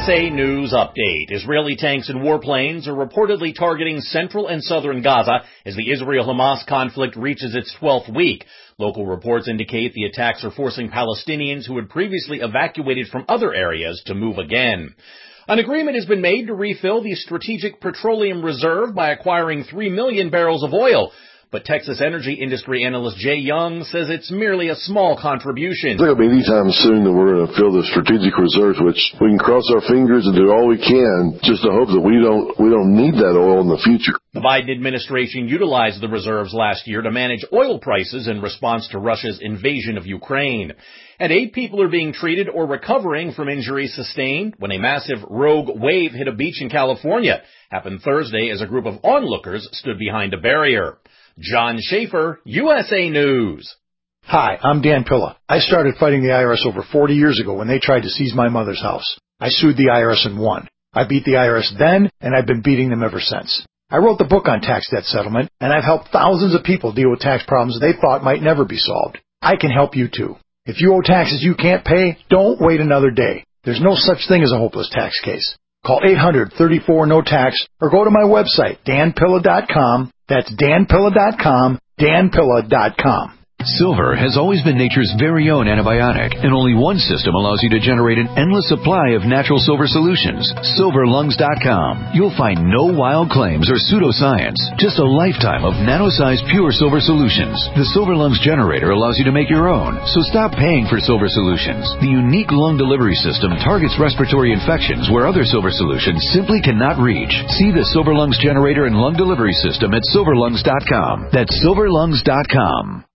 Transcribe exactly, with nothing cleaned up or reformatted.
S A News Update. Israeli tanks and warplanes are reportedly targeting central and southern Gaza as the Israel-Hamas conflict reaches its twelfth week. Local reports indicate the attacks are forcing Palestinians who had previously evacuated from other areas to move again. An agreement has been made to refill the Strategic Petroleum Reserve by acquiring three million barrels of oil. But Texas energy industry analyst Jay Young says it's merely a small contribution. It's not going to be any time soon that we're going to fill the strategic reserves, which we can cross our fingers and do all we can just to hope that we don't we don't need that oil in the future. The Biden administration utilized the reserves last year to manage oil prices in response to Russia's invasion of Ukraine. And eight people are being treated or recovering from injuries sustained when a massive rogue wave hit a beach in California. Happened Thursday as a group of onlookers stood behind a barrier. John Schaefer, U S A News. Hi, I'm Dan Pilla. I started fighting the I R S over forty years ago when they tried to seize my mother's house. I sued the I R S and won. I beat the I R S then, and I've been beating them ever since. I wrote the book on tax debt settlement, and I've helped thousands of people deal with tax problems they thought might never be solved. I can help you too. If you owe taxes you can't pay, don't wait another day. There's no such thing as a hopeless tax case. Call eight hundred, thirty-four, no tax or go to my website, dan pilla dot com. That's dan pilla dot com, dan pilla dot com. Silver has always been nature's very own antibiotic, and only one system allows you to generate an endless supply of natural silver solutions. silver lungs dot com. You'll find no wild claims or pseudoscience, just a lifetime of nano-sized pure silver solutions. The Silver Lungs generator allows you to make your own, so stop paying for silver solutions. The unique lung delivery system targets respiratory infections where other silver solutions simply cannot reach. See the Silver Lungs generator and lung delivery system at silver lungs dot com. That's silver lungs dot com.